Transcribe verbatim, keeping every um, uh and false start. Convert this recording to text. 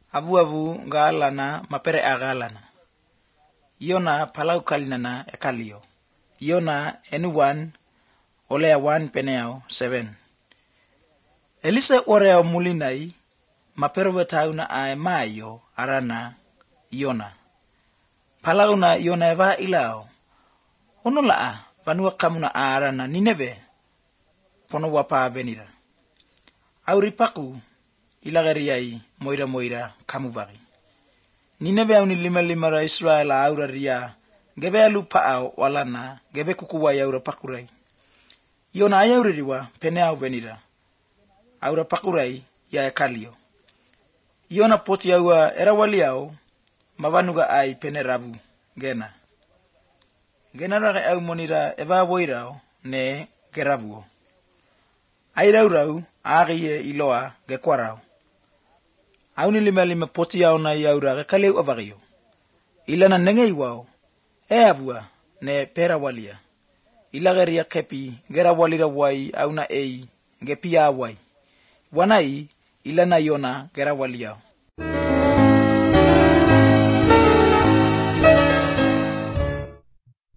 avu-avu galana mapere agalana. Iona palau kalinana ekalio. Iona enuwan olea wan peneao seven. Elise oreao mulinai mapero wetauna ae maio arana Iona. Palau na Iona eva ilao. Ono laa vanua kamuna arana Nineve pono wapa venira. Auripaku ilagariai moira moira kamuvagi. Nineve au ni lima lima ra Israel aura ria gebe alu paao walana gebe kukuwai aura pakurai. Iona ayauririwa pene au venira. Aura pakurai ya ekalio. Iona poti aua erawaliao mavanuga ai pene rabu gena. Gena rage au monira eva woirao ne gerabuo. Airaurau agie iloa gekwarao. Au ni lima lima poti au na iaura gekaleu avagio. Ilana nenge iwao e avua ne perawalia. Ilagaria kepi gerawalira wai au na ei gepia wai. Wanai ilana Iona gerawaliao.